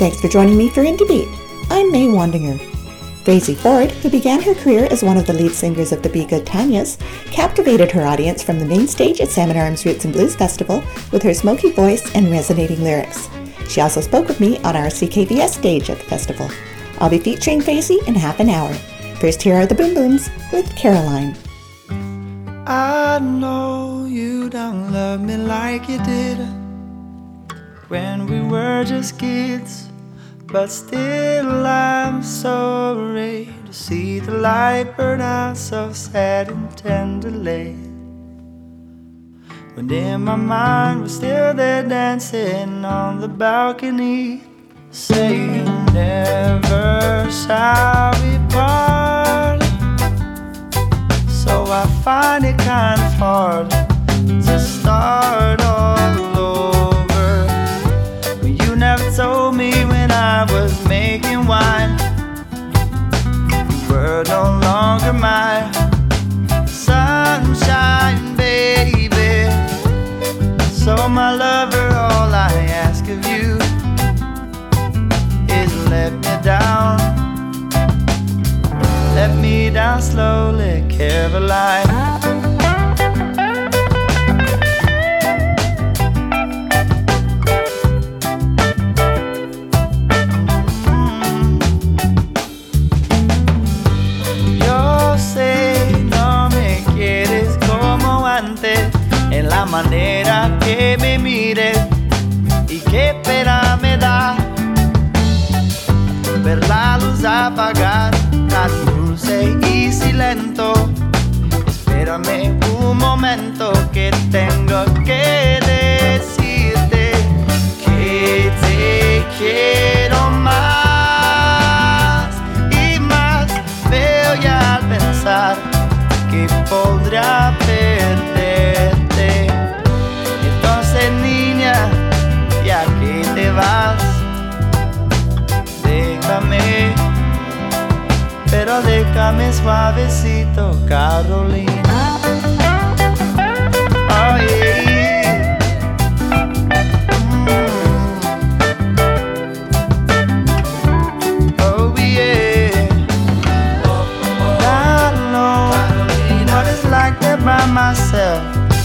Thanks for joining me for Indie Beat. I'm May Wandinger. Daisy Ford, who began her career as one of the lead singers of the Be Good Tanyas, captivated her audience from the main stage at Salmon Arms Roots and Blues Festival with her smoky voice and resonating lyrics. She also spoke with me on our CKVS stage at the festival. I'll be featuring Facey in half an hour. First, here are the Boom Booms with Caroline. I know you don't love me like you did when we were just kids, but still I'm sorry to see the light burn out so sad and tenderly. When in my mind we're still there dancing on the balcony, saying never shall we part. So I find it kind of hard to start all over when you never told me when I was making wine. You were no longer my sunshine, baby. So my lover, all I ask of you is let me down. Let me down slowly, Caroline. Yo sé, no me quieres como antes, en la manera que me mires, y qué pena me da ver la luz apagar, tan dulce y silento. Espérame un momento que tengo que decirte que te quiero más y más. Veo ya al pensar que podría perderte. Entonces, niña, ya que te vas, déjame, pero déjame suavecito, Carolina. Oh, yeah. Oh, yeah. I know what it's like to by myself.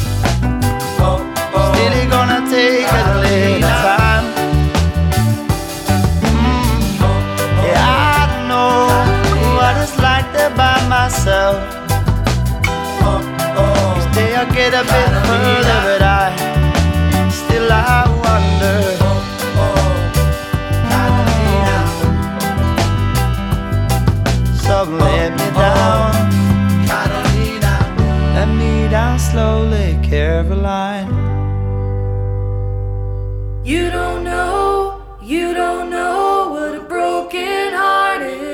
Still it's gonna take a little time. It's like that by myself. Each day I get a bit further, but I wonder. So let me down, let me down slowly, Caroline. You don't know what a broken heart is.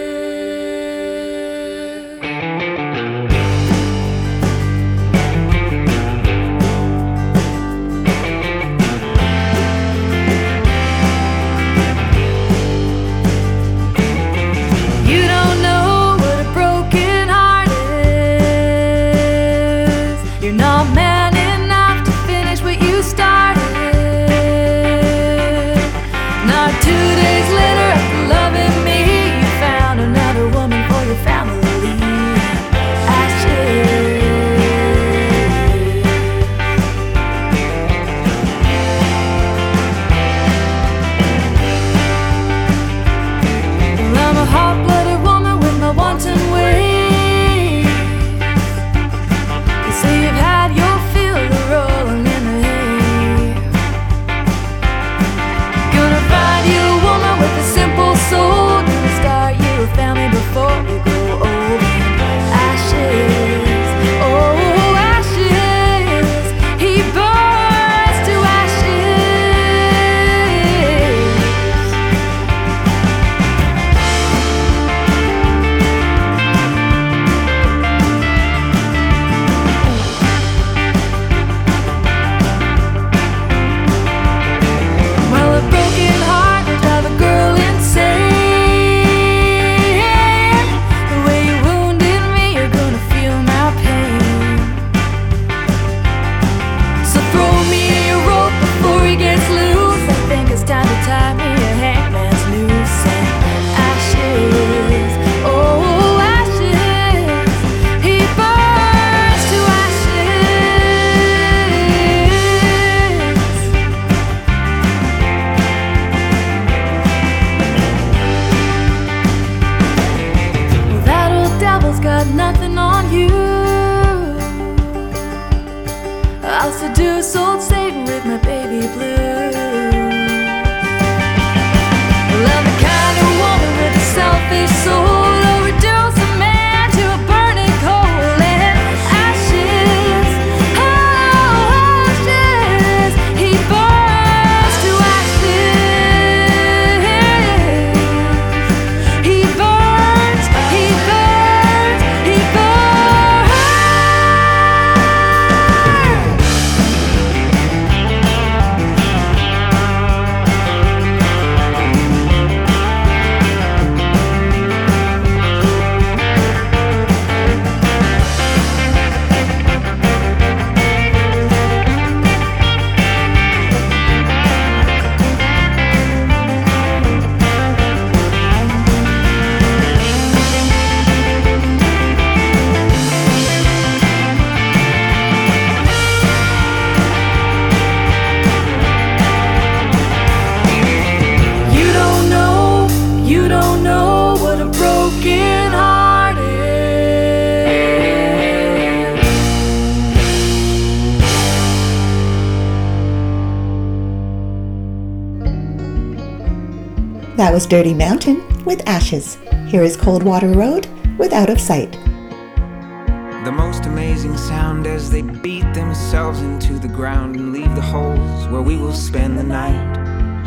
was Dirty Mountain with Ashes. Here is Coldwater Road with Out of Sight. The most amazing sound as they beat themselves into the ground and leave the holes where we will spend the night.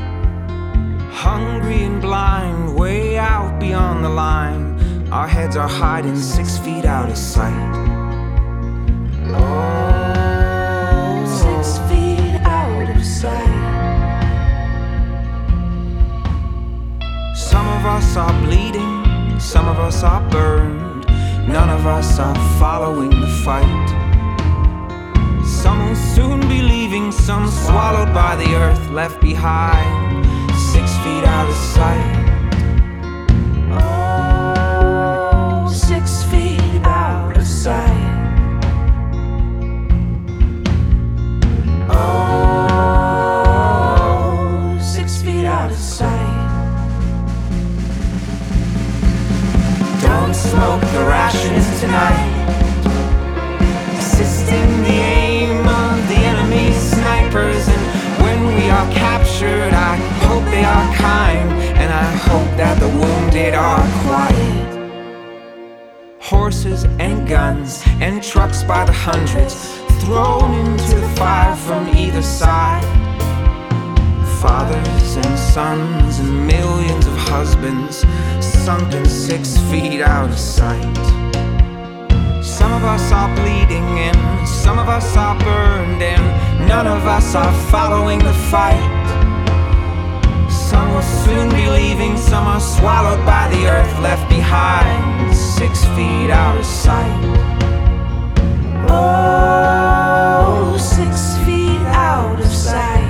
Hungry and blind, way out beyond the line. Our heads are hiding 6 feet out of sight. Oh, 6 feet out of sight. Some of us are bleeding, some of us are burned. None of us are following the fight. Some will soon be leaving, some swallowed by the earth, left behind 6 feet out of sight. Oh, 6 feet out of sight. Oh, 6 feet out of sight. Don't smoke the rations tonight. Assisting the aim of the enemy snipers. And when we are captured, I hope they are kind, and I hope that the wounded are quiet. Horses and guns and trucks by the hundreds, thrown into the fire from either side. Fathers and sons and millions of husbands sunken 6 feet out of sight. Some of us are bleeding and some of us are burned, and none of us are following the fight. Some will soon be leaving, some are swallowed by the earth, left behind 6 feet out of sight. Oh, 6 feet out of sight.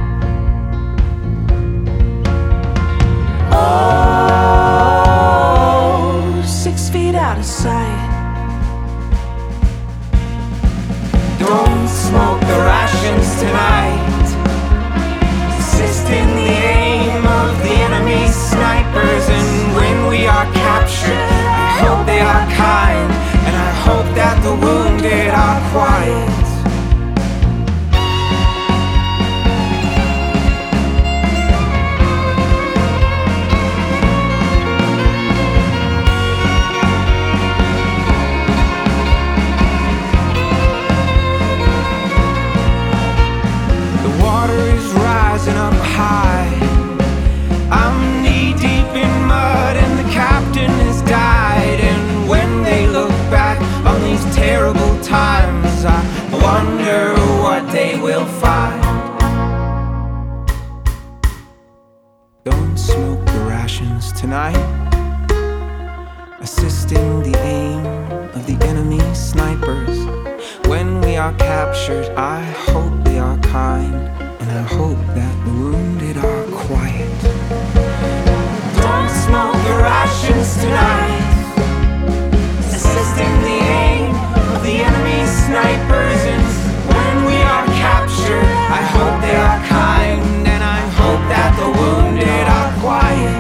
Oh, 6 feet out of sight. Don't smoke the rations tonight. Assisting the aim of the enemy snipers. And when we are captured, I hope they are kind, and I hope that the wounded are quiet. Up high, I'm knee deep in mud, and the captain has died. And when they look back on these terrible times, I wonder what they will find. Don't smoke the rations tonight. Assisting the aim of the enemy snipers. When we are captured, I hope they are kind, and I hope that the wounded are quiet. Don't smoke the rations tonight. Assisting the aim of the enemy snipers. And when we are captured, I hope they are kind, and I hope that the wounded are quiet.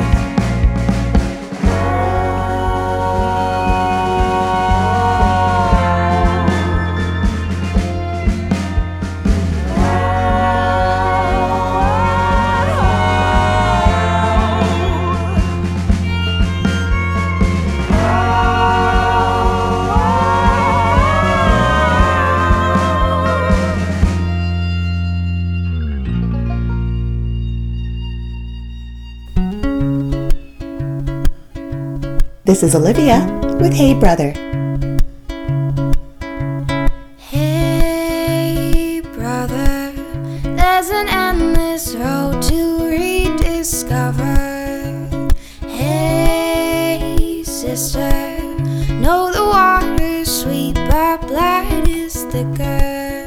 This is Olivia with Hey Brother. Hey brother, there's an endless road to rediscover. Hey sister, know the water's sweet but blood is thicker.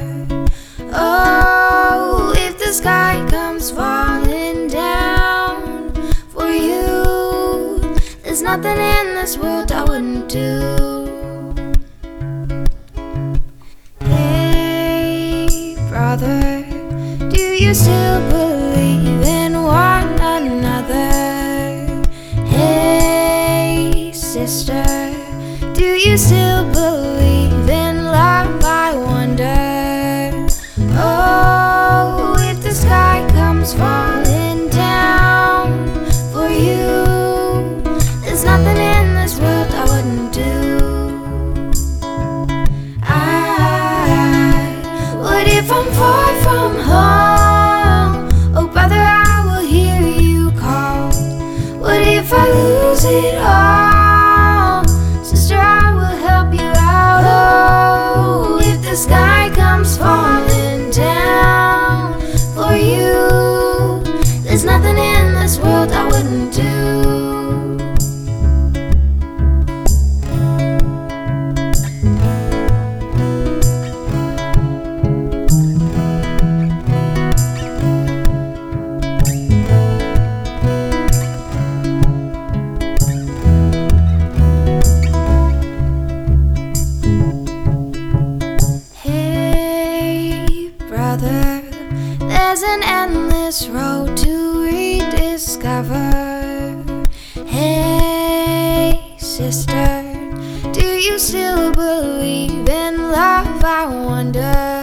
Oh, if the sky comes falling down for you, there's nothing in this world I wouldn't do. Hey brother, do you still believe in one another? Hey sister, do you still believe in love? I wonder. Oh, if the sky comes falling down for you, lose it all. Sister, I will help you out. Oh, if the sky comes falling down for you, there's nothing in this world I wouldn't do. There's an endless road to rediscover. Hey, sister, do you still believe in love? I wonder.